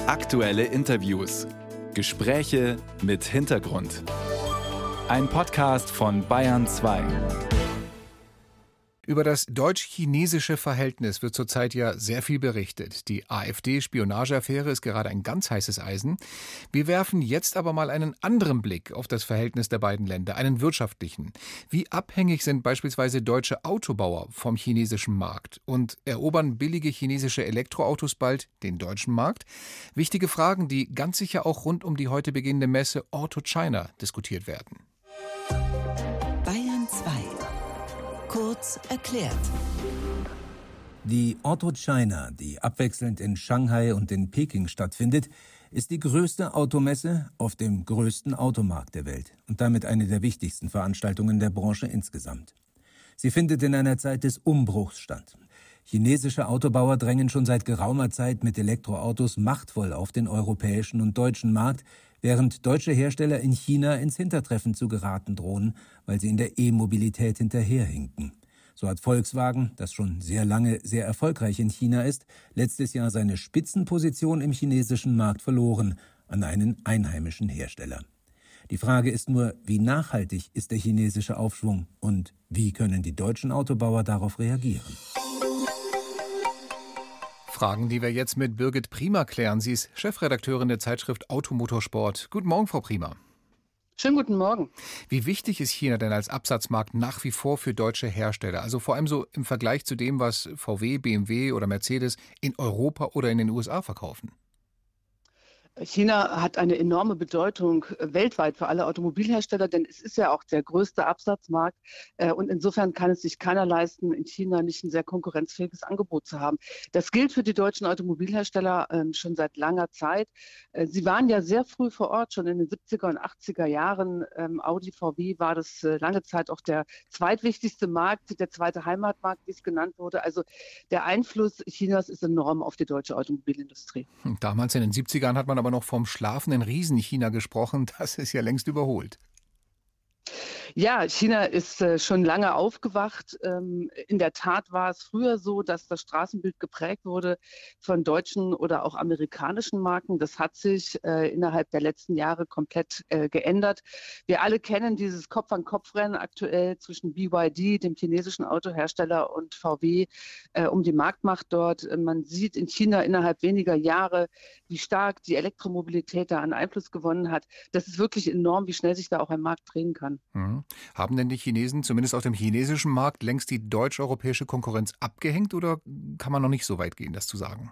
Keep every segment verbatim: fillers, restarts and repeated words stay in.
Aktuelle Interviews. Gespräche mit Hintergrund. Ein Podcast von Bayern zwei. Über das deutsch-chinesische Verhältnis wird zurzeit ja sehr viel berichtet. Die AfD-Spionageaffäre ist gerade ein ganz heißes Eisen. Wir werfen jetzt aber mal einen anderen Blick auf das Verhältnis der beiden Länder, einen wirtschaftlichen. Wie abhängig sind beispielsweise deutsche Autobauer vom chinesischen Markt? Und erobern billige chinesische Elektroautos bald den deutschen Markt? Wichtige Fragen, die ganz sicher auch rund um die heute beginnende Messe Auto China diskutiert werden. Bayern zwei. Kurz erklärt. Die Auto China, die abwechselnd in Shanghai und in Peking stattfindet, ist die größte Automesse auf dem größten Automarkt der Welt und damit eine der wichtigsten Veranstaltungen der Branche insgesamt. Sie findet in einer Zeit des Umbruchs statt. Chinesische Autobauer drängen schon seit geraumer Zeit mit Elektroautos machtvoll auf den europäischen und deutschen Markt, während deutsche Hersteller in China ins Hintertreffen zu geraten drohen, weil sie in der E-Mobilität hinterherhinken. So hat Volkswagen, das schon sehr lange sehr erfolgreich in China ist, letztes Jahr seine Spitzenposition im chinesischen Markt verloren an einen einheimischen Hersteller. Die Frage ist nur, wie nachhaltig ist der chinesische Aufschwung und wie können die deutschen Autobauer darauf reagieren? Fragen, die wir jetzt mit Birgit Priemer klären. Sie ist Chefredakteurin der Zeitschrift Automotorsport. Guten Morgen, Frau Priemer. Schönen guten Morgen. Wie wichtig ist China denn als Absatzmarkt nach wie vor für deutsche Hersteller? Also vor allem so im Vergleich zu dem, was V W, B M W oder Mercedes in Europa oder in den U S A verkaufen? China hat eine enorme Bedeutung weltweit für alle Automobilhersteller, denn es ist ja auch der größte Absatzmarkt. Und insofern kann es sich keiner leisten, in China nicht ein sehr konkurrenzfähiges Angebot zu haben. Das gilt für die deutschen Automobilhersteller schon seit langer Zeit. Sie waren ja sehr früh vor Ort, schon in den siebziger und achtziger Jahren. Audi, V W war das lange Zeit auch der zweitwichtigste Markt, der zweite Heimatmarkt, wie es genannt wurde. Also der Einfluss Chinas ist enorm auf die deutsche Automobilindustrie. Damals in den siebzigern hat man aber noch vom schlafenden Riesen China gesprochen. Das ist ja längst überholt. Ja, China ist äh, schon lange aufgewacht. Ähm, in der Tat war es früher so, dass das Straßenbild geprägt wurde von deutschen oder auch amerikanischen Marken. Das hat sich äh, innerhalb der letzten Jahre komplett äh, geändert. Wir alle kennen dieses Kopf-an-Kopf-Rennen aktuell zwischen B Y D, dem chinesischen Autohersteller, und V W äh, um die Marktmacht dort. Man sieht in China innerhalb weniger Jahre, wie stark die Elektromobilität da an Einfluss gewonnen hat. Das ist wirklich enorm, wie schnell sich da auch ein Markt drehen kann. Mhm. Haben denn die Chinesen, zumindest auf dem chinesischen Markt, längst die deutsch-europäische Konkurrenz abgehängt oder kann man noch nicht so weit gehen, das zu sagen?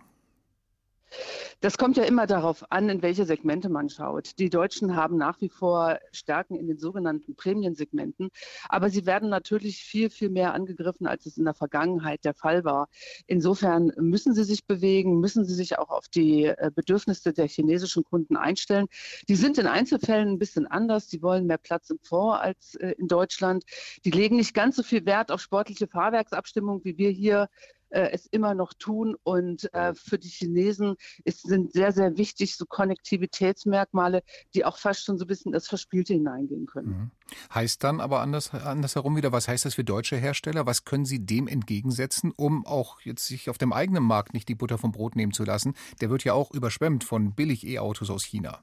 Das kommt ja immer darauf an, in welche Segmente man schaut. Die Deutschen haben nach wie vor Stärken in den sogenannten Prämiensegmenten, aber sie werden natürlich viel, viel mehr angegriffen, als es in der Vergangenheit der Fall war. Insofern müssen sie sich bewegen, müssen sie sich auch auf die Bedürfnisse der chinesischen Kunden einstellen. Die sind in Einzelfällen ein bisschen anders. Die wollen mehr Platz im Fond als in Deutschland. Die legen nicht ganz so viel Wert auf sportliche Fahrwerksabstimmung, wie wir hier es immer noch tun. Und äh, für die Chinesen ist, sind sehr, sehr wichtig so Konnektivitätsmerkmale, die auch fast schon so ein bisschen das Verspielte hineingehen können. Mhm. Heißt dann aber anders, andersherum wieder, was heißt das für deutsche Hersteller? Was können sie dem entgegensetzen, um auch jetzt sich auf dem eigenen Markt nicht die Butter vom Brot nehmen zu lassen? Der wird ja auch überschwemmt von Billig-E-Autos aus China.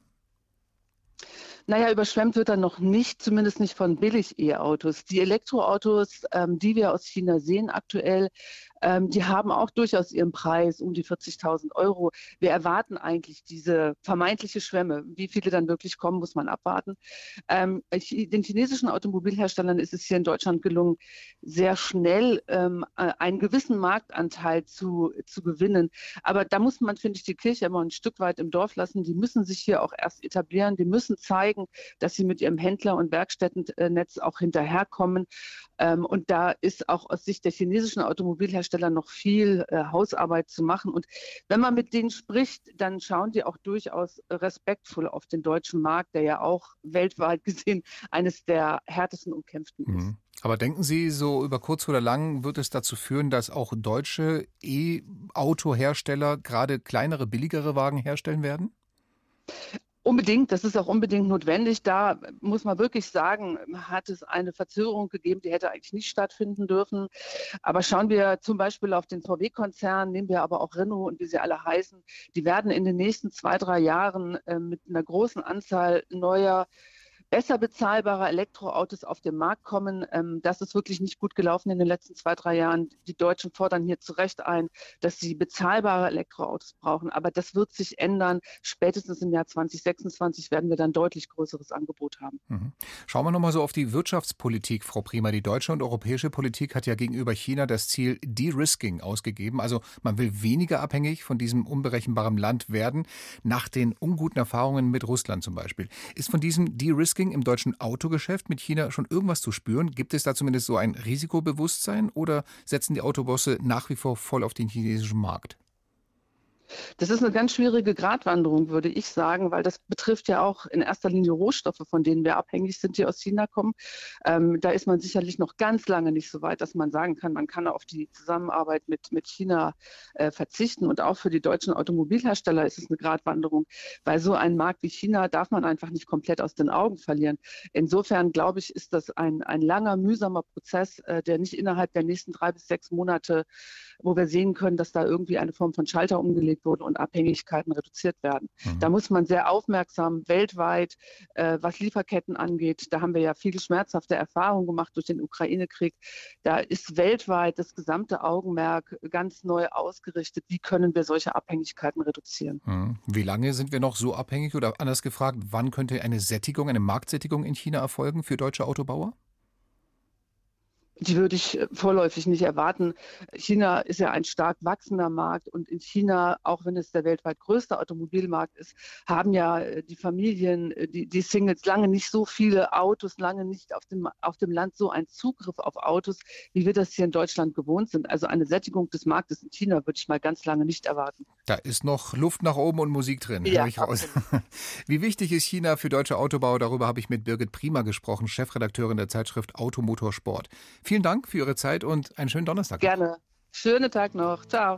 Naja, überschwemmt wird er noch nicht, zumindest nicht von Billig-E-Autos. Die Elektroautos, ähm, die wir aus China sehen aktuell, ähm, die haben auch durchaus ihren Preis um die vierzigtausend Euro. Wir erwarten eigentlich diese vermeintliche Schwemme. Wie viele dann wirklich kommen, muss man abwarten. Ähm, den chinesischen Automobilherstellern ist es hier in Deutschland gelungen, sehr schnell ähm, einen gewissen Marktanteil zu, zu gewinnen. Aber da muss man, finde ich, die Kirche immer ein Stück weit im Dorf lassen. Die müssen sich hier auch erst etablieren. Die müssen zeigen, dass sie mit ihrem Händler- und Werkstättennetz auch hinterherkommen. Ähm, und da ist auch aus Sicht der chinesischen Automobilhersteller noch viel äh, Hausarbeit zu machen. Und wenn man mit denen spricht, dann schauen die auch durchaus respektvoll auf den deutschen Markt, der ja auch weltweit gesehen eines der härtesten umkämpften ist. Mhm. Aber denken Sie, so über kurz oder lang wird es dazu führen, dass auch deutsche E-Auto-Hersteller gerade kleinere, billigere Wagen herstellen werden? Unbedingt, das ist auch unbedingt notwendig. Da muss man wirklich sagen, hat es eine Verzögerung gegeben, die hätte eigentlich nicht stattfinden dürfen. Aber schauen wir zum Beispiel auf den V W-Konzern, nehmen wir aber auch Renault und wie sie alle heißen, die werden in den nächsten zwei, drei Jahren äh, mit einer großen Anzahl neuer besser bezahlbare Elektroautos auf den Markt kommen. Ähm, das ist wirklich nicht gut gelaufen in den letzten zwei, drei Jahren. Die Deutschen fordern hier zu Recht ein, dass sie bezahlbare Elektroautos brauchen. Aber das wird sich ändern. Spätestens im Jahr zwanzig sechsundzwanzig werden wir dann deutlich größeres Angebot haben. Mhm. Schauen wir nochmal so auf die Wirtschaftspolitik, Frau Prima. Die deutsche und europäische Politik hat ja gegenüber China das Ziel De-Risking ausgegeben. Also man will weniger abhängig von diesem unberechenbaren Land werden, nach den unguten Erfahrungen mit Russland zum Beispiel. Ist von diesem De-Risking im deutschen Autogeschäft mit China schon irgendwas zu spüren? Gibt es da zumindest so ein Risikobewusstsein oder setzen die Autobosse nach wie vor voll auf den chinesischen Markt? Das ist eine ganz schwierige Gratwanderung, würde ich sagen, weil das betrifft ja auch in erster Linie Rohstoffe, von denen wir abhängig sind, die aus China kommen. Ähm, da ist man sicherlich noch ganz lange nicht so weit, dass man sagen kann, man kann auf die Zusammenarbeit mit, mit China äh, verzichten. Und auch für die deutschen Automobilhersteller ist es eine Gratwanderung, weil so einen Markt wie China darf man einfach nicht komplett aus den Augen verlieren. Insofern, glaube ich, ist das ein, ein langer, mühsamer Prozess, äh, der nicht innerhalb der nächsten drei bis sechs Monate, wo wir sehen können, dass da irgendwie eine Form von Schalter umgelegt wurden und Abhängigkeiten reduziert werden. Mhm. Da muss man sehr aufmerksam weltweit, äh, was Lieferketten angeht, da haben wir ja viele schmerzhafte Erfahrungen gemacht durch den Ukraine-Krieg. Da ist weltweit das gesamte Augenmerk ganz neu ausgerichtet. Wie können wir solche Abhängigkeiten reduzieren? Mhm. Wie lange sind wir noch so abhängig? Oder anders gefragt, wann könnte eine Sättigung, eine Marktsättigung in China erfolgen für deutsche Autobauer? Die würde ich vorläufig nicht erwarten. China ist ja ein stark wachsender Markt und in China, auch wenn es der weltweit größte Automobilmarkt ist, haben ja die Familien, die, die Singles lange nicht so viele Autos, lange nicht auf dem, auf dem Land so einen Zugriff auf Autos, wie wir das hier in Deutschland gewohnt sind. Also eine Sättigung des Marktes in China würde ich mal ganz lange nicht erwarten. Da ist noch Luft nach oben und Musik drin, ja, höre ich raus. Wie wichtig ist China für deutsche Autobauer? Darüber habe ich mit Birgit Prima gesprochen, Chefredakteurin der Zeitschrift Automotor Sport. Vielen Dank für Ihre Zeit und einen schönen Donnerstag. Gerne. Schönen Tag noch. Ciao.